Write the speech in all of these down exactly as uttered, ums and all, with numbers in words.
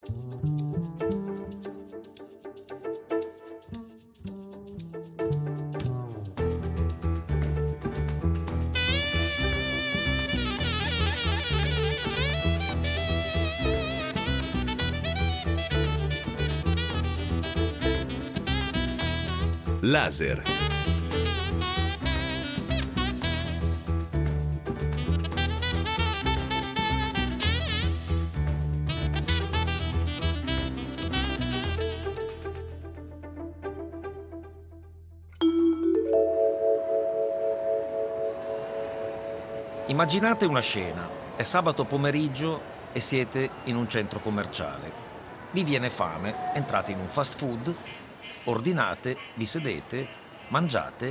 Laser. Immaginate una scena. È sabato pomeriggio e siete in un centro commerciale. Vi viene fame, entrate in un fast food, ordinate, vi sedete, mangiate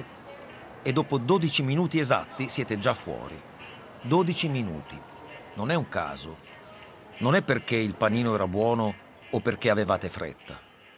e dopo dodici minuti esatti siete già fuori. dodici minuti. Non è un caso. Non è perché il panino era buono o perché avevate fretta.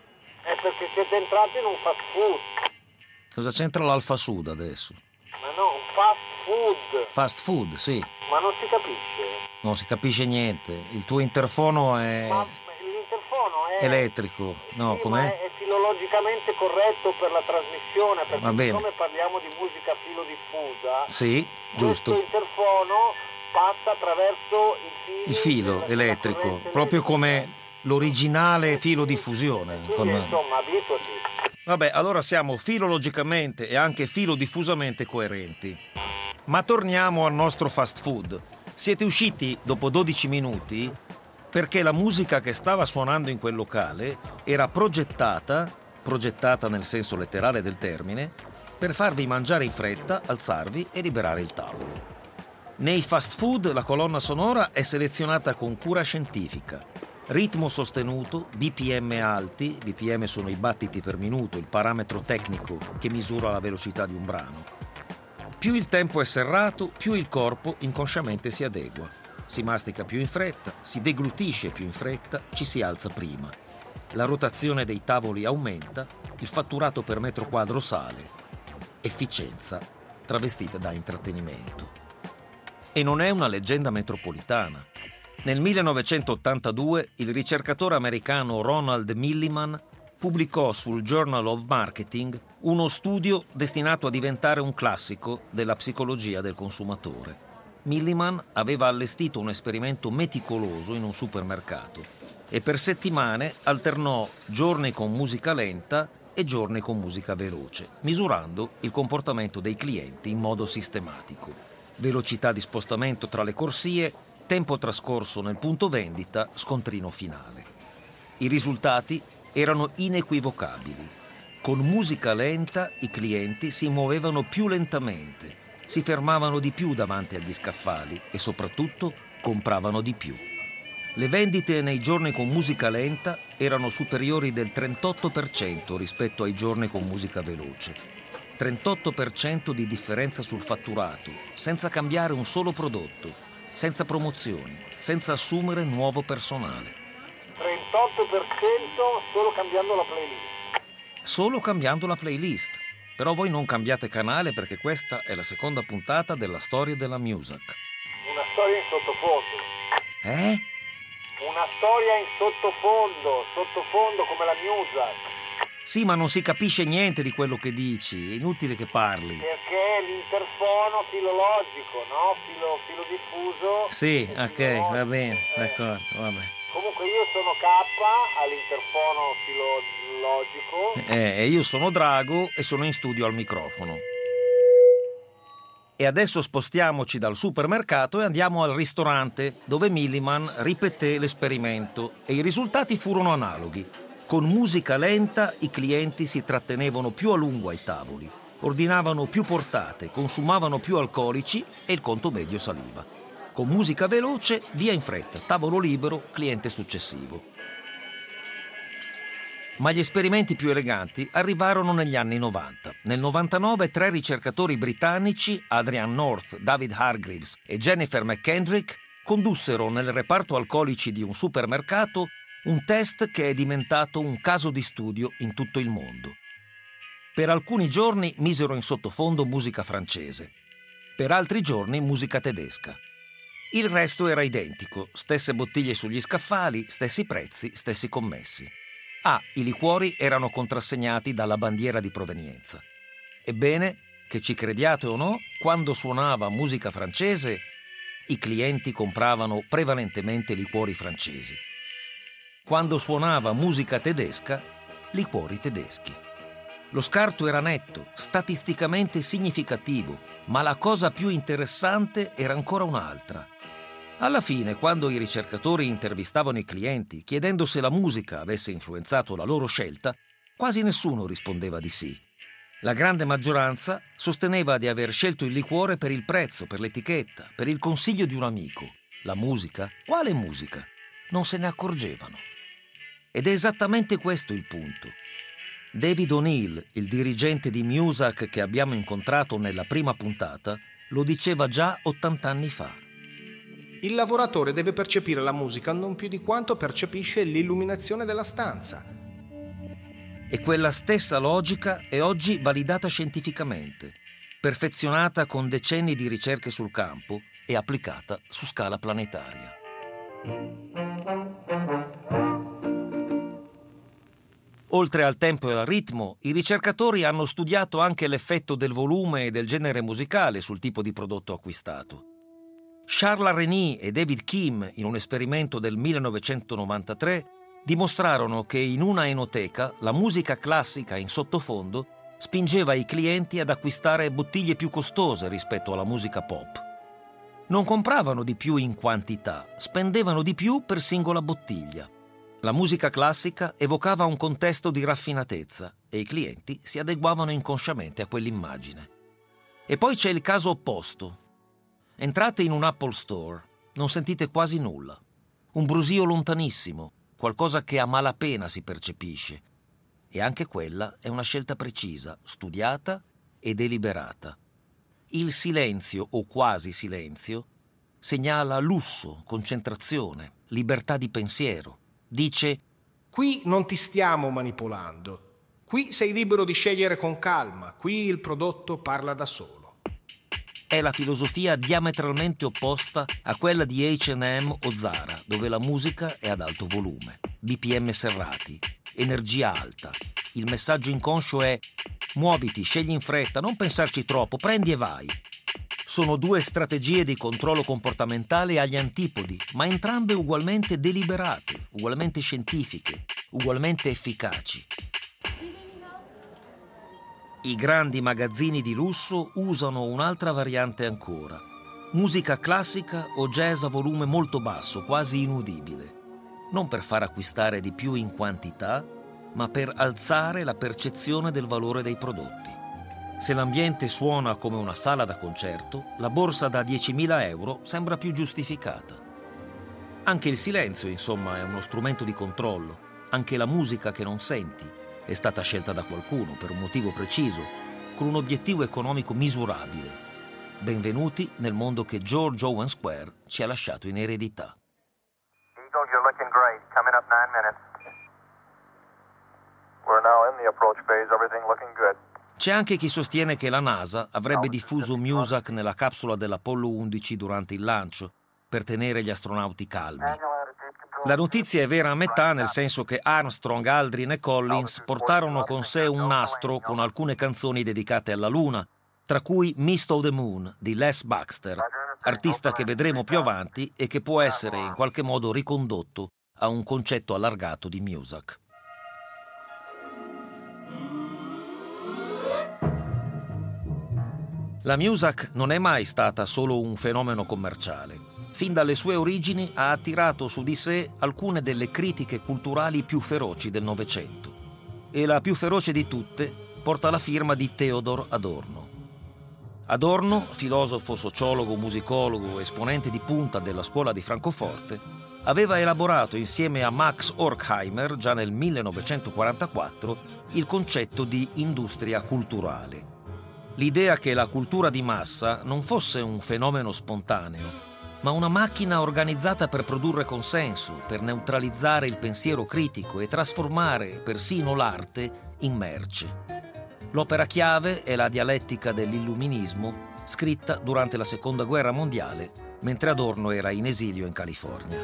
È perché siete entrati in un fast food. Cosa c'entra l'Alfa Sud adesso? Ma no, un fast food. Fast food, sì. Ma non si capisce. Non si capisce niente. Il tuo interfono è... Ma l'interfono è... elettrico. No, sì, com'è? ma è filologicamente corretto per la trasmissione, perché Va bene. siccome parliamo di musica filodiffusa, Sì, giusto. questo interfono passa attraverso il filo, Il filo della- elettrico, della corrente proprio elettrica. come l'originale filo diffusione. Quindi, Con... insomma, abituati. Vabbè, allora siamo filologicamente e anche filodiffusamente coerenti. Ma torniamo al nostro fast food. Siete usciti dopo dodici minuti perché la musica che stava suonando in quel locale era progettata, progettata nel senso letterale del termine, per farvi mangiare in fretta, alzarvi e liberare il tavolo. Nei fast food la colonna sonora è selezionata con cura scientifica. Ritmo sostenuto, B P M alti, B P M sono i battiti per minuto, il parametro tecnico che misura la velocità di un brano. Più il tempo è serrato, più il corpo inconsciamente si adegua. Si mastica più in fretta, si deglutisce più in fretta, ci si alza prima. La rotazione dei tavoli aumenta, il fatturato per metro quadro sale. Efficienza travestita da intrattenimento. E non è una leggenda metropolitana. Nel millenovecentottantadue il ricercatore americano Ronald Milliman pubblicò sul Journal of Marketing uno studio destinato a diventare un classico della psicologia del consumatore. Milliman aveva allestito un esperimento meticoloso in un supermercato e per settimane alternò giorni con musica lenta e giorni con musica veloce, misurando il comportamento dei clienti in modo sistematico. Velocità di spostamento tra le corsie, tempo trascorso nel punto vendita, scontrino finale. I risultati erano inequivocabili. Con musica lenta i clienti si muovevano più lentamente, si fermavano di più davanti agli scaffali e soprattutto compravano di più. Le vendite nei giorni con musica lenta erano superiori del trentotto per cento rispetto ai giorni con musica veloce. trentotto per cento di differenza sul fatturato, senza cambiare un solo prodotto, senza promozioni, senza assumere nuovo personale. trentotto per cento solo cambiando la playlist. Solo cambiando la playlist. Però voi non cambiate canale perché questa è la seconda puntata della storia della music. Una storia in sottofondo. Eh? Una storia in sottofondo, sottofondo come la music. Sì, ma non si capisce niente di quello che dici, è inutile che parli. Perché l'interfono filologico, no? Filo, filo diffuso. Sì, ok, filologico. va bene, Eh, d'accordo, vabbè. Comunque io sono K all'interfono filologico. Eh, e io sono Drago e sono in studio al microfono. E adesso spostiamoci dal supermercato e andiamo al ristorante, dove Milliman ripeté l'esperimento e i risultati furono analoghi. Con musica lenta i clienti si trattenevano più a lungo ai tavoli, ordinavano più portate, consumavano più alcolici e il conto medio saliva. Con musica veloce, via in fretta, tavolo libero, cliente successivo. Ma gli esperimenti più eleganti arrivarono negli anni novanta. Nel novantanove tre ricercatori britannici, Adrian North, David Hargreaves e Jennifer McKendrick, condussero nel reparto alcolici di un supermercato un test che è diventato un caso di studio in tutto il mondo. Per alcuni giorni misero in sottofondo musica francese, per altri giorni musica tedesca. Il resto era identico, stesse bottiglie sugli scaffali, stessi prezzi, stessi commessi. Ah, i liquori erano contrassegnati dalla bandiera di provenienza. Ebbene, che ci crediate o no, quando suonava musica francese, i clienti compravano prevalentemente liquori francesi. Quando suonava musica tedesca, liquori tedeschi. Lo scarto era netto, statisticamente significativo, ma la cosa più interessante era ancora un'altra. Alla fine, quando i ricercatori intervistavano i clienti chiedendo se la musica avesse influenzato la loro scelta, quasi nessuno rispondeva di sì. La grande maggioranza sosteneva di aver scelto il liquore per il prezzo, per l'etichetta, per il consiglio di un amico. La musica? Quale musica? Non se ne accorgevano. Ed è esattamente questo il punto. David O'Neill, il dirigente di Muzak che abbiamo incontrato nella prima puntata, lo diceva già ottanta anni fa. Il lavoratore deve percepire la musica non più di quanto percepisce l'illuminazione della stanza. E quella stessa logica è oggi validata scientificamente, perfezionata con decenni di ricerche sul campo e applicata su scala planetaria. Oltre al tempo e al ritmo, i ricercatori hanno studiato anche l'effetto del volume e del genere musicale sul tipo di prodotto acquistato. Charles René e David Kim, in un esperimento del millenovecentonovantatré, dimostrarono che in una enoteca la musica classica in sottofondo spingeva i clienti ad acquistare bottiglie più costose rispetto alla musica pop. Non compravano di più in quantità, spendevano di più per singola bottiglia. La musica classica evocava un contesto di raffinatezza e i clienti si adeguavano inconsciamente a quell'immagine. E poi c'è il caso opposto. Entrate in un Apple Store, non sentite quasi nulla. Un brusio lontanissimo, qualcosa che a malapena si percepisce. E anche quella è una scelta precisa, studiata e deliberata. Il silenzio, o quasi silenzio, segnala lusso, concentrazione, libertà di pensiero. Dice: qui non ti stiamo manipolando. Qui sei libero di scegliere con calma. Qui il prodotto parla da solo. È la filosofia diametralmente opposta a quella di acca e emme o Zara, dove la musica è ad alto volume, B P M serrati, energia alta. Il messaggio inconscio è: muoviti, scegli in fretta, non pensarci troppo, prendi e vai. Sono due strategie di controllo comportamentale agli antipodi, ma entrambe ugualmente deliberate, ugualmente scientifiche, ugualmente efficaci. I grandi magazzini di lusso usano un'altra variante ancora: musica classica o jazz a volume molto basso, quasi inudibile, non per far acquistare di più in quantità, ma per alzare la percezione del valore dei prodotti. Se l'ambiente suona come una sala da concerto, la borsa da diecimila euro sembra più giustificata. Anche il silenzio, insomma, è uno strumento di controllo. Anche la musica che non senti è stata scelta da qualcuno per un motivo preciso, con un obiettivo economico misurabile. Benvenuti nel mondo che George Owen Square ci ha lasciato in eredità. Eagle, you're looking great. Coming up nine minutes. We're now in the approach phase. Everything looking good. C'è anche chi sostiene che la NASA avrebbe diffuso Muzak nella capsula dell'Apollo undici durante il lancio per tenere gli astronauti calmi. La notizia è vera a metà, nel senso che Armstrong, Aldrin e Collins portarono con sé un nastro con alcune canzoni dedicate alla Luna, tra cui Mist of the Moon di Les Baxter, artista che vedremo più avanti e che può essere in qualche modo ricondotto a un concetto allargato di Muzak. La Muzak non è mai stata solo un fenomeno commerciale. Fin dalle sue origini ha attirato su di sé alcune delle critiche culturali più feroci del Novecento. E la più feroce di tutte porta la firma di Theodor Adorno. Adorno, filosofo, sociologo, musicologo, esponente di punta della scuola di Francoforte, aveva elaborato insieme a Max Horkheimer già nel millenovecentoquarantaquattro il concetto di industria culturale. L'idea che la cultura di massa non fosse un fenomeno spontaneo, ma una macchina organizzata per produrre consenso, per neutralizzare il pensiero critico e trasformare persino l'arte in merce. L'opera chiave è la dialettica dell'illuminismo, scritta durante la Seconda Guerra Mondiale mentre Adorno era in esilio in California.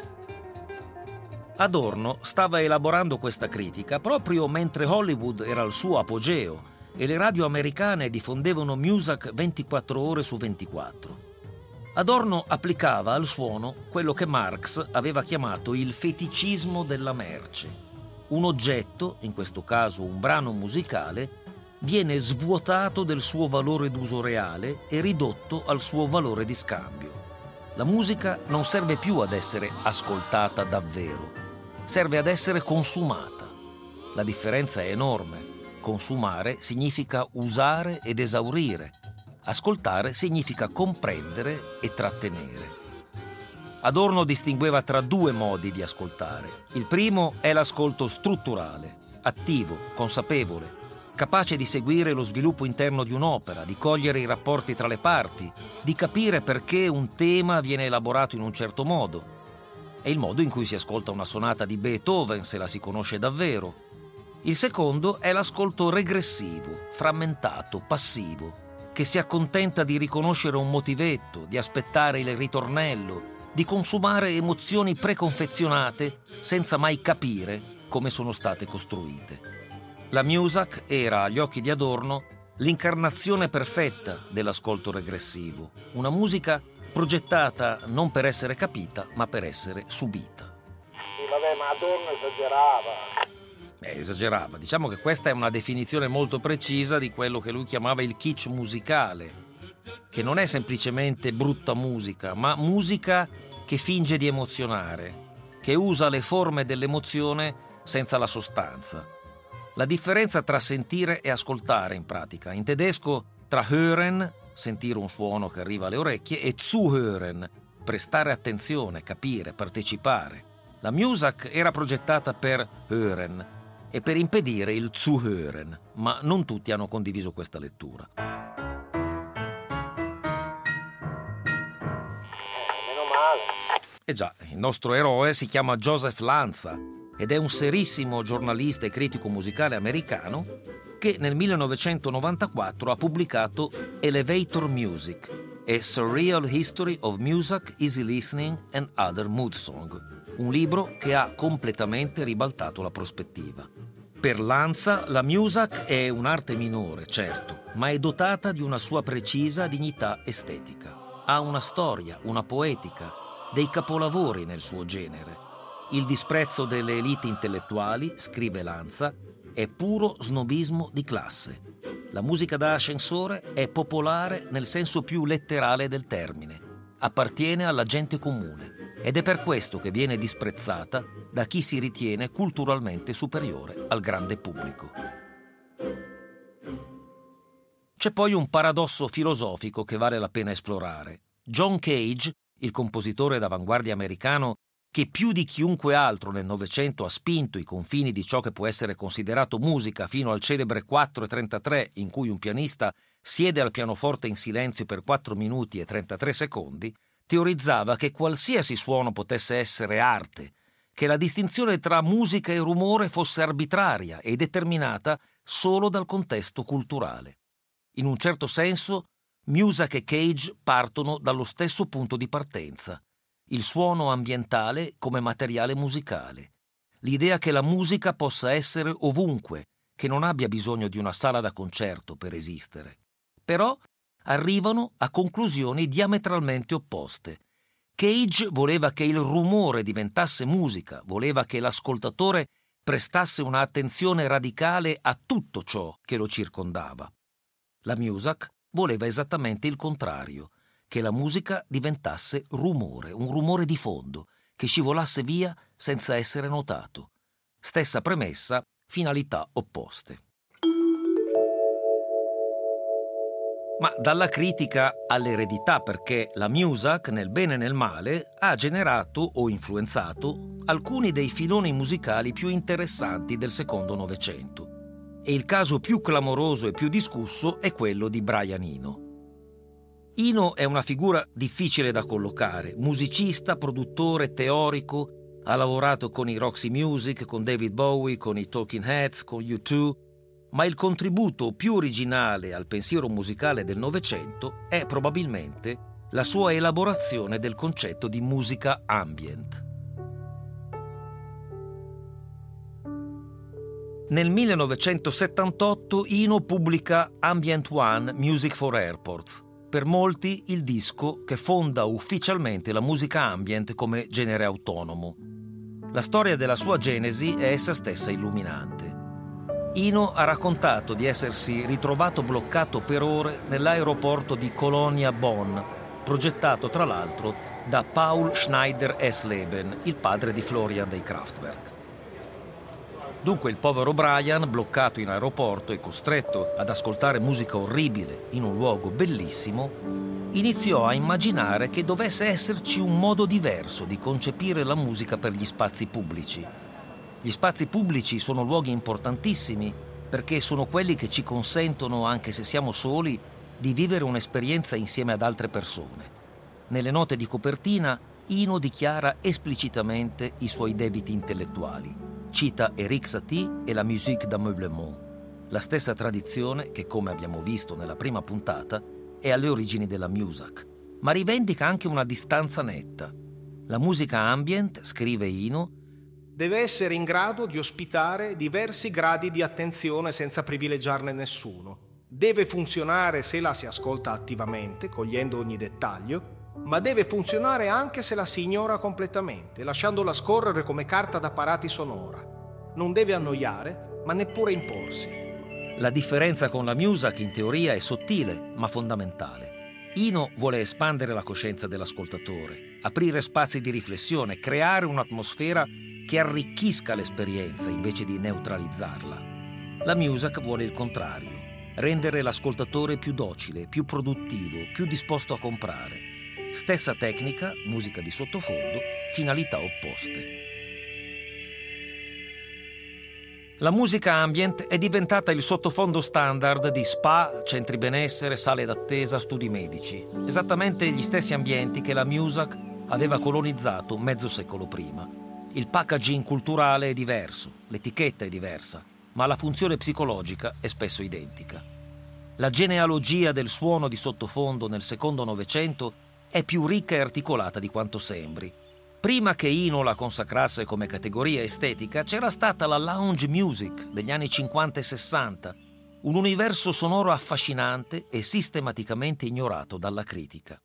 Adorno stava elaborando questa critica proprio mentre Hollywood era al suo apogeo e le radio americane diffondevano Muzak ventiquattro ore su ventiquattro. Adorno applicava al suono quello che Marx aveva chiamato il feticismo della merce. Un oggetto, in questo caso un brano musicale, viene svuotato del suo valore d'uso reale e ridotto al suo valore di scambio. La musica non serve più ad essere ascoltata davvero, serve ad essere consumata. La differenza è enorme. Consumare significa usare ed esaurire. Ascoltare significa comprendere e trattenere. Adorno distingueva tra due modi di ascoltare. Il primo è l'ascolto strutturale, attivo, consapevole, capace di seguire lo sviluppo interno di un'opera, di cogliere i rapporti tra le parti, di capire perché un tema viene elaborato in un certo modo. È il modo in cui si ascolta una sonata di Beethoven, se la si conosce davvero. Il secondo è l'ascolto regressivo, frammentato, passivo, che si accontenta di riconoscere un motivetto, di aspettare il ritornello, di consumare emozioni preconfezionate senza mai capire come sono state costruite. La Muzak era, agli occhi di Adorno, l'incarnazione perfetta dell'ascolto regressivo, una musica progettata non per essere capita, ma per essere subita. Sì, vabbè, ma Adorno esagerava. Eh, esagerava. Diciamo che questa è una definizione molto precisa di quello che lui chiamava il kitsch musicale, che non è semplicemente brutta musica, ma musica che finge di emozionare, che usa le forme dell'emozione senza la sostanza. La differenza tra sentire e ascoltare, in pratica. In tedesco, tra hören, sentire un suono che arriva alle orecchie, e zuhören, prestare attenzione, capire, partecipare. La Muzak era progettata per hören e per impedire il zuhören, ma non tutti hanno condiviso questa lettura. Eh, meno male. E già, il nostro eroe si chiama Joseph Lanza ed è un serissimo giornalista e critico musicale americano che nel millenovecentonovantaquattro ha pubblicato Elevator Music, A Surreal History of Music, Easy Listening and Other Mood Song, un libro che ha completamente ribaltato la prospettiva. Per Lanza, la Muzak è un'arte minore, certo, ma è dotata di una sua precisa dignità estetica. Ha una storia, una poetica, dei capolavori nel suo genere. Il disprezzo delle elite intellettuali, scrive Lanza, è puro snobismo di classe. La musica da ascensore è popolare nel senso più letterale del termine. Appartiene alla gente comune ed è per questo che viene disprezzata da chi si ritiene culturalmente superiore al grande pubblico. C'è poi un paradosso filosofico che vale la pena esplorare. John Cage, il compositore d'avanguardia americano che più di chiunque altro nel Novecento ha spinto i confini di ciò che può essere considerato musica fino al celebre quattro e trentatré, in cui un pianista siede al pianoforte in silenzio per quattro minuti e trentatré secondi, teorizzava che qualsiasi suono potesse essere arte, che la distinzione tra musica e rumore fosse arbitraria e determinata solo dal contesto culturale. In un certo senso, Muzak e Cage partono dallo stesso punto di partenza: il suono ambientale come materiale musicale, l'idea che la musica possa essere ovunque, che non abbia bisogno di una sala da concerto per esistere. Però arrivano a conclusioni diametralmente opposte. Cage voleva che il rumore diventasse musica, voleva che l'ascoltatore prestasse un'attenzione radicale a tutto ciò che lo circondava. La Muzak voleva esattamente il contrario, che la musica diventasse rumore, un rumore di fondo, che scivolasse via senza essere notato. Stessa premessa, finalità opposte. Ma dalla critica all'eredità, perché la Muzak, nel bene e nel male, ha generato o influenzato alcuni dei filoni musicali più interessanti del secondo Novecento. E il caso più clamoroso e più discusso è quello di Brian Eno. Eno è una figura difficile da collocare, musicista, produttore, teorico, ha lavorato con i Roxy Music, con David Bowie, con i Talking Heads, con U due, ma il contributo più originale al pensiero musicale del Novecento è probabilmente la sua elaborazione del concetto di musica ambient. Nel millenovecentosettantotto Eno pubblica Ambient One Music for Airports, per molti il disco che fonda ufficialmente la musica ambient come genere autonomo. La storia della sua genesi è essa stessa illuminante. Eno ha raccontato di essersi ritrovato bloccato per ore nell'aeroporto di Colonia-Bonn, progettato tra l'altro da Paul Schneider-Esleben, il padre di Florian dei Kraftwerk. Dunque il povero Brian, bloccato in aeroporto e costretto ad ascoltare musica orribile in un luogo bellissimo, iniziò a immaginare che dovesse esserci un modo diverso di concepire la musica per gli spazi pubblici. Gli spazi pubblici sono luoghi importantissimi perché sono quelli che ci consentono, anche se siamo soli, di vivere un'esperienza insieme ad altre persone. Nelle note di copertina, Eno dichiara esplicitamente i suoi debiti intellettuali. Cita Erik Satie e la musique d'ameublement, la stessa tradizione che, come abbiamo visto nella prima puntata, è alle origini della Muzak, ma rivendica anche una distanza netta. La musica ambient, scrive Eno, deve essere in grado di ospitare diversi gradi di attenzione senza privilegiarne nessuno. Deve funzionare se la si ascolta attivamente, cogliendo ogni dettaglio, ma deve funzionare anche se la si ignora completamente, lasciandola scorrere come carta da parati sonora. Non deve annoiare, ma neppure imporsi. La differenza con la Muzak in teoria è sottile, ma fondamentale. Eno vuole espandere la coscienza dell'ascoltatore, aprire spazi di riflessione, creare un'atmosfera che arricchisca l'esperienza invece di neutralizzarla. La Muzak vuole il contrario, rendere l'ascoltatore più docile, più produttivo, più disposto a comprare. Stessa tecnica, musica di sottofondo, finalità opposte. La musica ambient è diventata il sottofondo standard di spa, centri benessere, sale d'attesa, studi medici. Esattamente gli stessi ambienti che la Muzak aveva colonizzato mezzo secolo prima. Il packaging culturale è diverso, l'etichetta è diversa, ma la funzione psicologica è spesso identica. La genealogia del suono di sottofondo nel secondo Novecento è più ricca e articolata di quanto sembri. Prima che Eno la consacrasse come categoria estetica, c'era stata la lounge music degli anni cinquanta e sessanta, un universo sonoro affascinante e sistematicamente ignorato dalla critica.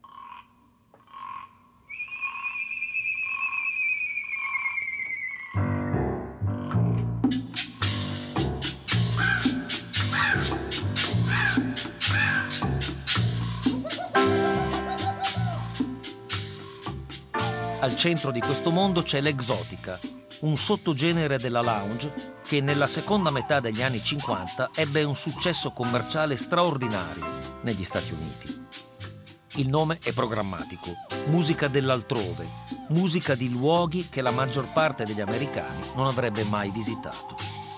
Al centro di questo mondo c'è l'exotica, un sottogenere della lounge che nella seconda metà degli anni cinquanta ebbe un successo commerciale straordinario negli Stati Uniti. Il nome è programmatico, musica dell'altrove, musica di luoghi che la maggior parte degli americani non avrebbe mai visitato.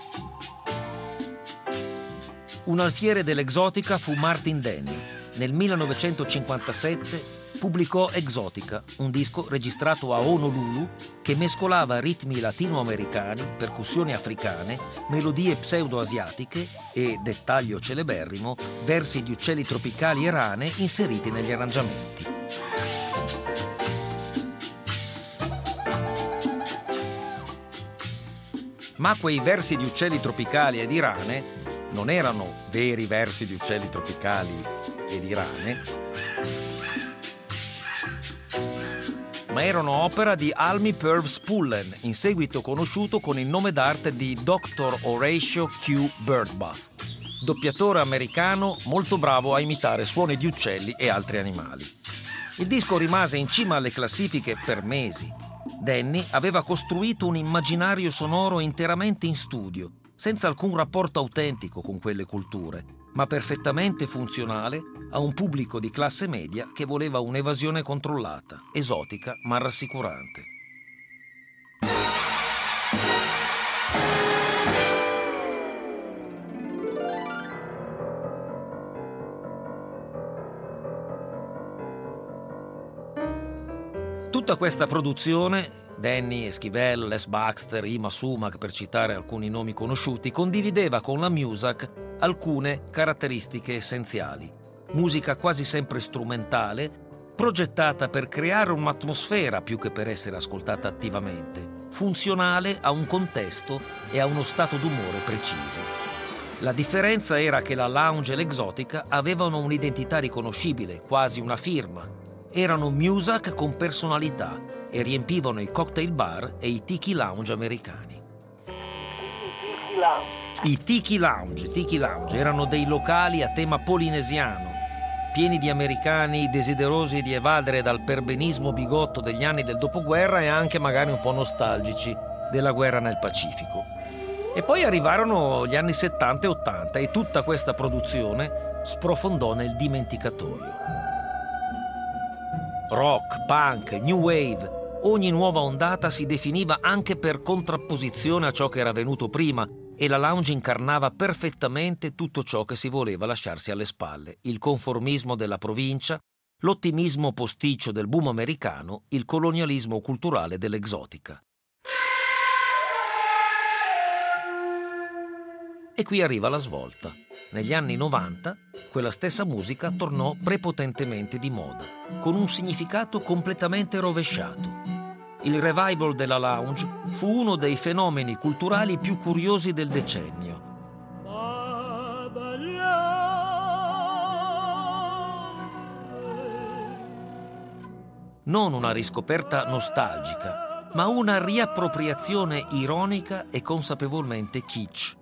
Un alfiere dell'exotica fu Martin Denny. Nel millenovecentocinquantasette pubblicò Exotica, un disco registrato a Honolulu che mescolava ritmi latinoamericani, percussioni africane, melodie pseudo-asiatiche e, dettaglio celeberrimo, versi di uccelli tropicali e rane inseriti negli arrangiamenti. Ma quei versi di uccelli tropicali e di rane non erano veri versi di uccelli tropicali e di rane, ma erano opera di Almy Purves Pullen, in seguito conosciuto con il nome d'arte di doctor Horatio Q. Birdbath, doppiatore americano molto bravo a imitare suoni di uccelli e altri animali. Il disco rimase in cima alle classifiche per mesi. Denny aveva costruito un immaginario sonoro interamente in studio, senza alcun rapporto autentico con quelle culture, ma perfettamente funzionale a un pubblico di classe media che voleva un'evasione controllata, esotica ma rassicurante. Tutta questa produzione, Denny, Esquivel, Les Baxter, Ima Sumac, per citare alcuni nomi conosciuti, condivideva con la Muzak alcune caratteristiche essenziali. Musica quasi sempre strumentale, progettata per creare un'atmosfera più che per essere ascoltata attivamente, funzionale a un contesto e a uno stato d'umore precisi. La differenza era che la lounge e l'exotica avevano un'identità riconoscibile, quasi una firma. Erano music con personalità e riempivano i cocktail bar e i tiki lounge americani. I tiki lounge, tiki lounge erano dei locali a tema polinesiano, pieni di americani desiderosi di evadere dal perbenismo bigotto degli anni del dopoguerra e anche magari un po' nostalgici della guerra nel Pacifico. E poi arrivarono gli anni settanta e ottanta e tutta questa produzione sprofondò nel dimenticatoio. Rock, punk, new wave, ogni nuova ondata si definiva anche per contrapposizione a ciò che era venuto prima, e la lounge incarnava perfettamente tutto ciò che si voleva lasciarsi alle spalle: il conformismo della provincia, l'ottimismo posticcio del boom americano, il colonialismo culturale dell'esotica. E qui arriva la svolta. Negli anni novanta, quella stessa musica tornò prepotentemente di moda, con un significato completamente rovesciato. Il revival della lounge fu uno dei fenomeni culturali più curiosi del decennio. Non una riscoperta nostalgica, ma una riappropriazione ironica e consapevolmente kitsch.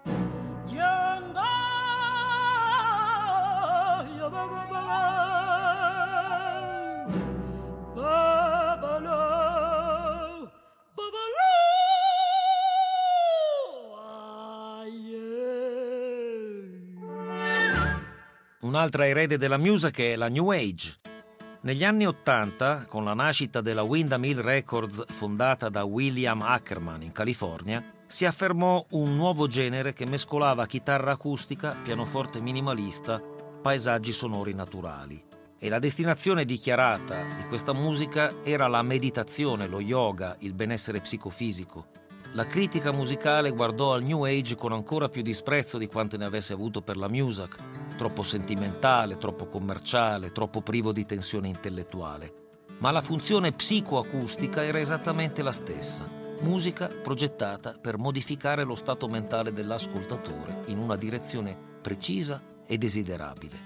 Un'altra erede della music è la New Age. Negli anni Ottanta, con la nascita della Windham Hill Records fondata da William Ackerman in California, si affermò un nuovo genere che mescolava chitarra acustica, pianoforte minimalista, paesaggi sonori naturali. E la destinazione dichiarata di questa musica era la meditazione, lo yoga, il benessere psicofisico. La critica musicale guardò al New Age con ancora più disprezzo di quanto ne avesse avuto per la music, troppo sentimentale, troppo commerciale, troppo privo di tensione intellettuale. Ma la funzione psicoacustica era esattamente la stessa: musica progettata per modificare lo stato mentale dell'ascoltatore in una direzione precisa e desiderabile.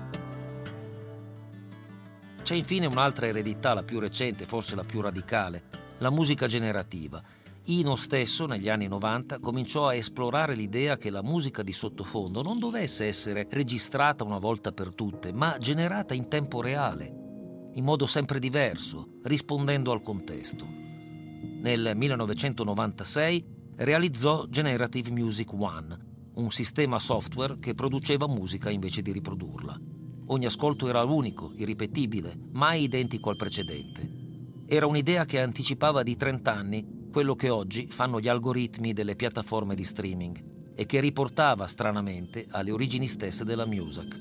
C'è infine un'altra eredità, la più recente, forse la più radicale: la musica generativa. Eno stesso, negli anni novanta, cominciò a esplorare l'idea che la musica di sottofondo non dovesse essere registrata una volta per tutte, ma generata in tempo reale, in modo sempre diverso, rispondendo al contesto. Nel millenovecentonovantasei realizzò Generative Music One, un sistema software che produceva musica invece di riprodurla. Ogni ascolto era unico, irripetibile, mai identico al precedente. Era un'idea che anticipava di trenta anni quello che oggi fanno gli algoritmi delle piattaforme di streaming e che riportava stranamente alle origini stesse della music.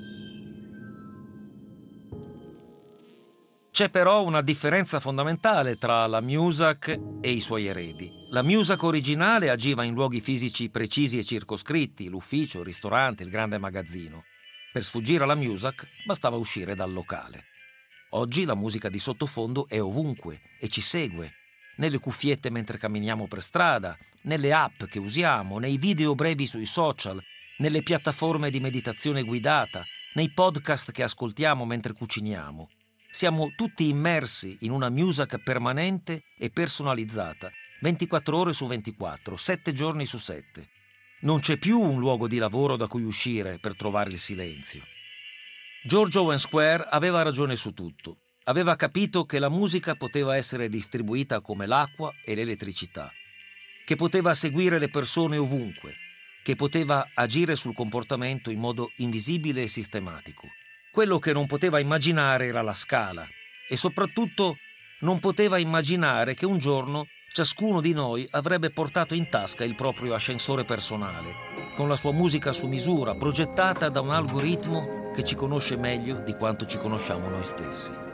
C'è però una differenza fondamentale tra la music e i suoi eredi. La music originale agiva in luoghi fisici precisi e circoscritti: l'ufficio, il ristorante, il grande magazzino. Per sfuggire alla music bastava uscire dal locale. Oggi la musica di sottofondo è ovunque e ci segue, nelle cuffiette mentre camminiamo per strada, nelle app che usiamo, nei video brevi sui social, nelle piattaforme di meditazione guidata, nei podcast che ascoltiamo mentre cuciniamo. Siamo tutti immersi in una music permanente e personalizzata, ventiquattro ore su ventiquattro, sette giorni su sette. Non c'è più un luogo di lavoro da cui uscire per trovare il silenzio. George Owen Square aveva ragione su tutto. Aveva capito che la musica poteva essere distribuita come l'acqua e l'elettricità, che poteva seguire le persone ovunque, che poteva agire sul comportamento in modo invisibile e sistematico. Quello che non poteva immaginare era la scala e soprattutto non poteva immaginare che un giorno ciascuno di noi avrebbe portato in tasca il proprio ascensore personale, con la sua musica su misura, progettata da un algoritmo che ci conosce meglio di quanto ci conosciamo noi stessi.